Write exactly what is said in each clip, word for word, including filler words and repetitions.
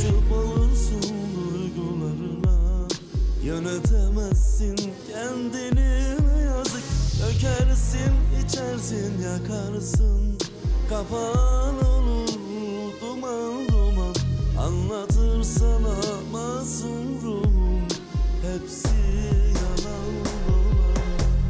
Mahcup olursun duygularına. Yönetemezsin kendini, yazık. Dökersin, içersin, yakarsın. Kafan olur duman duman. Anlatır sana masum ruhum. Hepsi yalan dolan.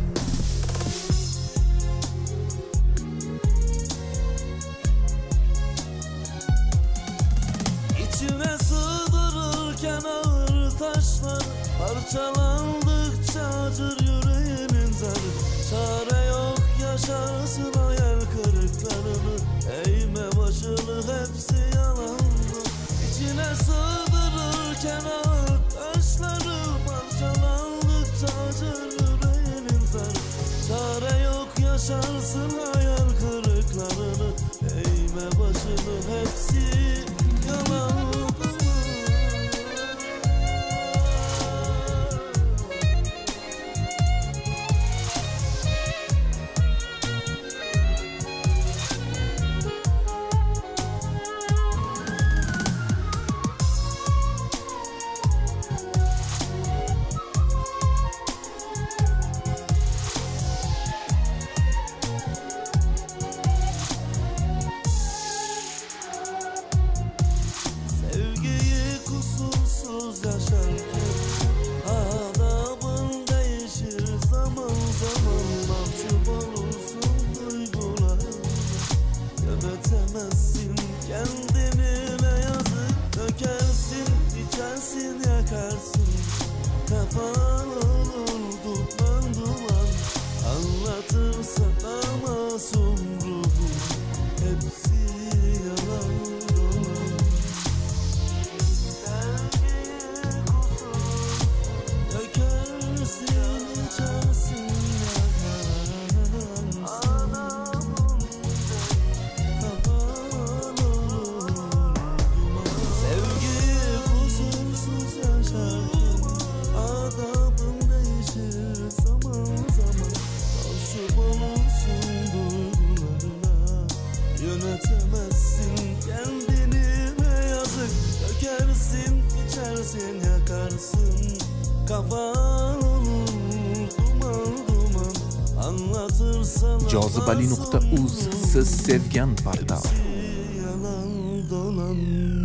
İçine sığdırırken ağır taşlar, parçalandıkça acır yüreğinin zarı. Çare yok, yaşarsın hayal kırıklarını. Eğme başını, hepsi yalandı. İçine sığdırırken ağır taşları, parçalandıkça acır yüreğinin zarı. Çare yok, yaşarsın hayal kırıklarını. Eğme başını, hepsi yalan. Kusursuz yaşarken adabın değişir zaman zaman. Mahcup olursun duygularına. Yönetemezsin kendini, ne yazık. Dökersin, içersin, yakarsın. Kafan olur duman duman. Anlatır sana masum ruhum. Hepsi yalan dolan. Yönetemezsin kendini, ne yazık. Dökersin, içersin, yakarsın. Kafan olur duman duman. Anlatır sana Jozibali nuqta uz siz sevgan portal. yalan dolan.